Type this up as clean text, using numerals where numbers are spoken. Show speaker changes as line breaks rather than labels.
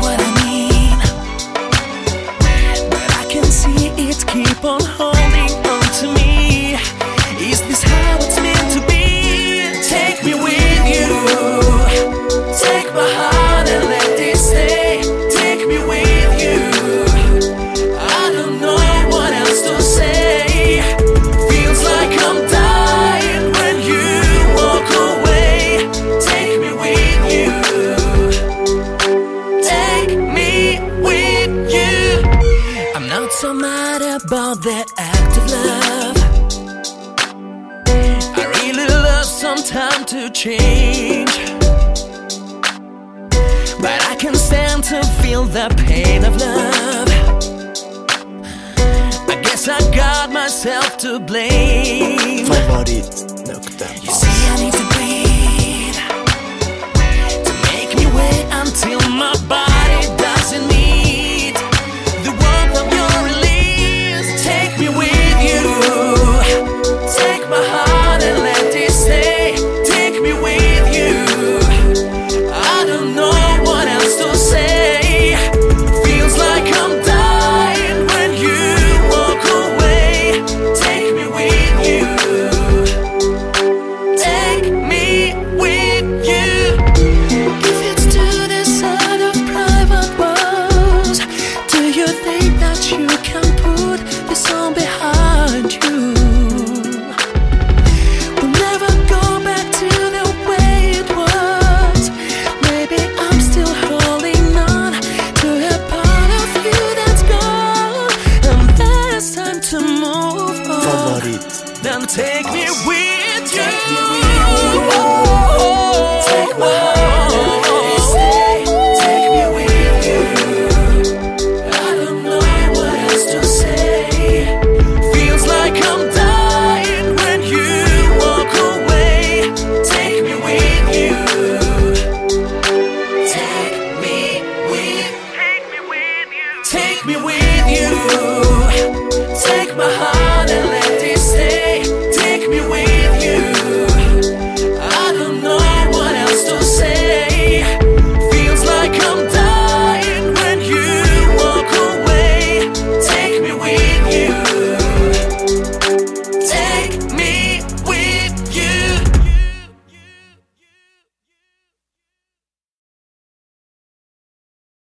what I mean, but I can see it keep on holding on to me. Is this how it's meant to be? Take me with you, take my heart and let it stay. Take me with you, I don't know what else to say. Feels like I'm dying when you walk away. Take me with you, take me with you. I'm not so mad about that act of love. I really love some time to change, but I can stand to feel the pain of love. I guess I got myself to blame. You see, I need to breathe, to make me wait until my body doesn't need the warmth of your release. Take me with you, take my heart and let it stay. Take me with you, I don't know what else to say. Feels like I'm dying when you walk away. Take me with you, take me with you. If it's to the side of private walls, do you think that you can put this on behind you? We'll never go back to the way it was. Maybe I'm still holding on to a part of you that's gone, and there's time to move on. Then take me with you. Take my heart and let it stay. Take me with you, I don't know what else to say. Feels like I'm dying when you walk away. Take me with you, take me with you, take me with you.